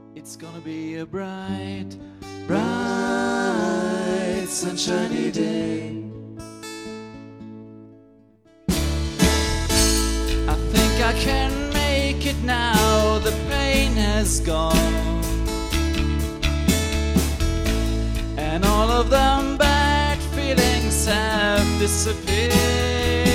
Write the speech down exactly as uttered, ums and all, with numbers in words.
It's gonna be a bright, bright, sunshiny day. I think I can make it now, the pain has gone, and all of them bad feelings have disappeared.